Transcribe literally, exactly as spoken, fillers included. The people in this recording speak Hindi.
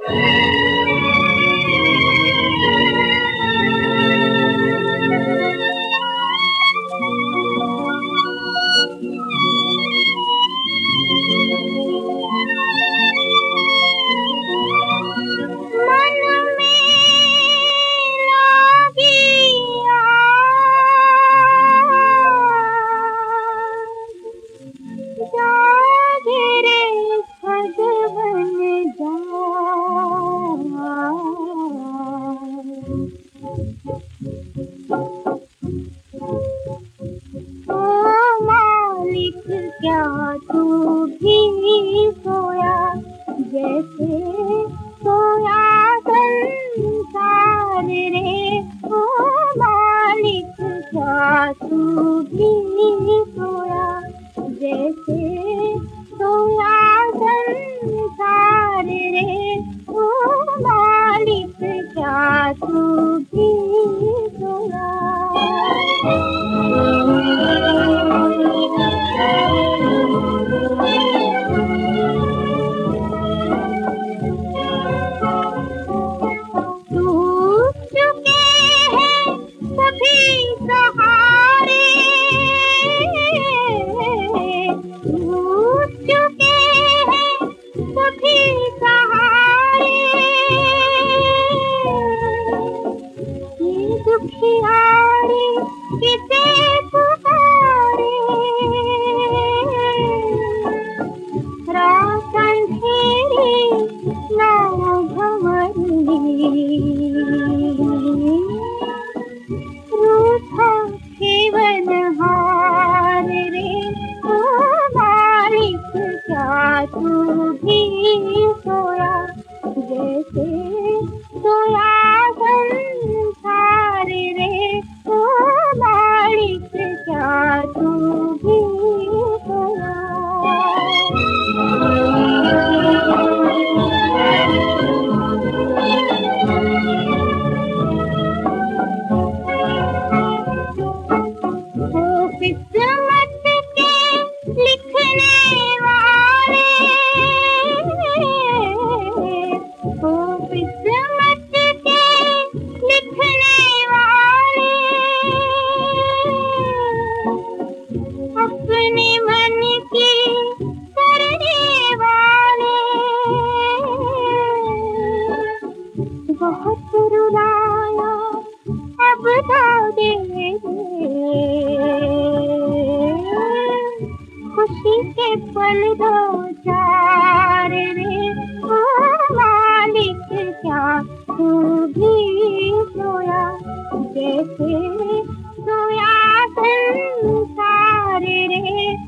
क्या तू भी सोया जैसे सोया संसार रे, ओ मालिक क्या तू भी सोया जैसे सोया संसार रे, ओ मालिक क्या तू भी सोया। दुखियारी किसे पुकारे, रात अंधेरी ना भंवरी, रूठा जीवन हार रे, ओ मालिक क्या तू भी सोया जैसे सोया संसार रे, ओ मालिक क्या तू भी सोया। ओ किस्मत के लिखने वाले, ओ किस्मत के लिखने वाले, अपने मन की करने वाले, बहुत रुलाया अब तो दे खुशी के पल दो चार रे, ओ मालिक क्या तू भी सोया जैसे सोया संसार रे।